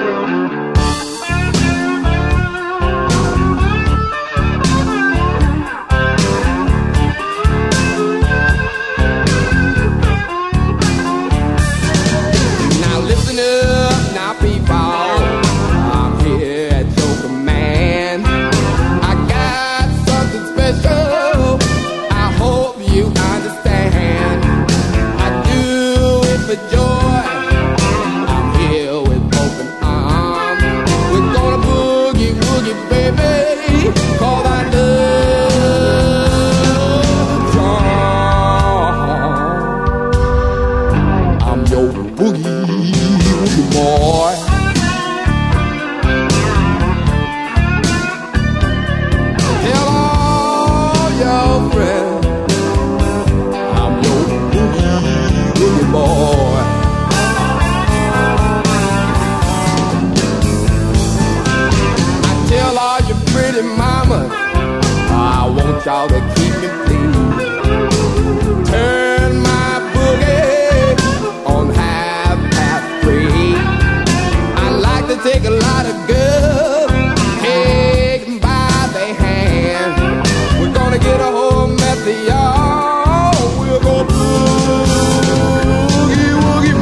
Y'all to keep me pleased. Turn my boogie on 3:30. I like to take a lot of girls, take them by the hand. We're gonna get a whole method, y'all. We're gonna boogie woogie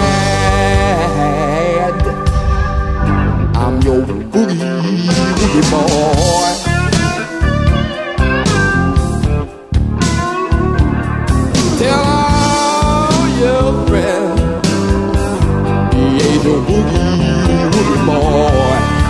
mad. I'm your boogie woogie boy. Tell all your friends he ain't no boogie woogie boy.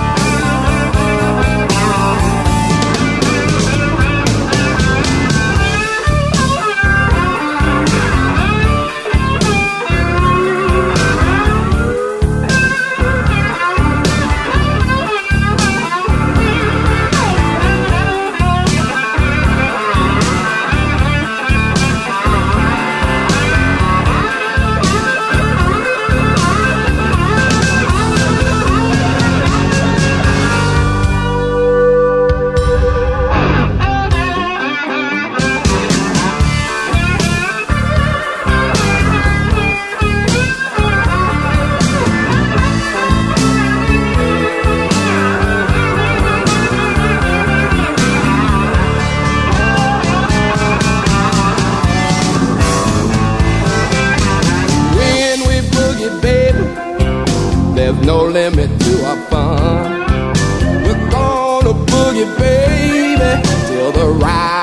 There's no limit to our fun. We're gonna boogie, baby, till the ride